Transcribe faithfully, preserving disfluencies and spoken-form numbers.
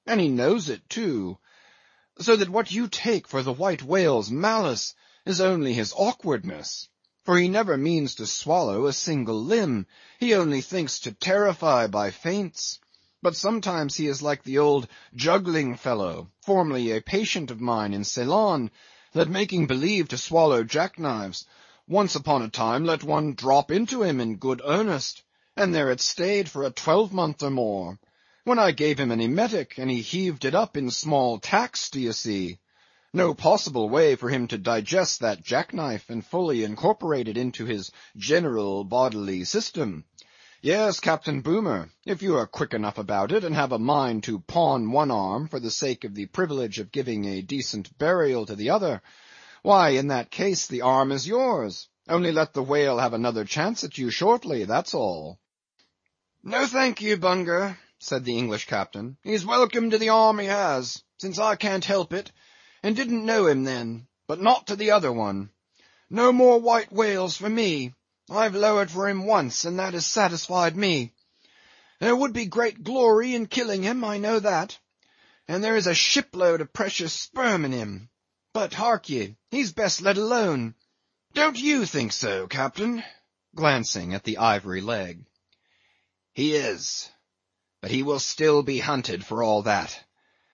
and he knows it too; so that what you take for the white whale's malice is only his awkwardness, for he never means to swallow a single limb, he only thinks to terrify by feints. But sometimes he is like the old juggling fellow, formerly a patient of mine in Ceylon, that making believe to swallow jack‐knives, once upon a time let one drop into him in good earnest, and there it stayed for a twelvemonth or more, when I gave him an emetic, and he heaved it up in small tacks, d'ye see. No possible way for him to digest that jack‐knife and fully incorporate it into his general bodily system. Yes, Captain Boomer, if you are quick enough about it, and have a mind to pawn one arm for the sake of the privilege of giving a decent burial to the other, why, in that case, the arm is yours, only let the whale have another chance at you shortly, that's all." "No thank ye, Bunger," said the English captain, "he's welcome to the arm he has, since I can't help it, and didn't know him then, but not to the other one. No more white whales for me. I've lowered for him once, and that has satisfied me. There would be great glory in killing him, I know that, and there is a shipload of precious sperm in him. But hark ye, he's best let alone. Don't you think so, captain?" glancing at the ivory leg. "He is, but he will still be hunted for all that.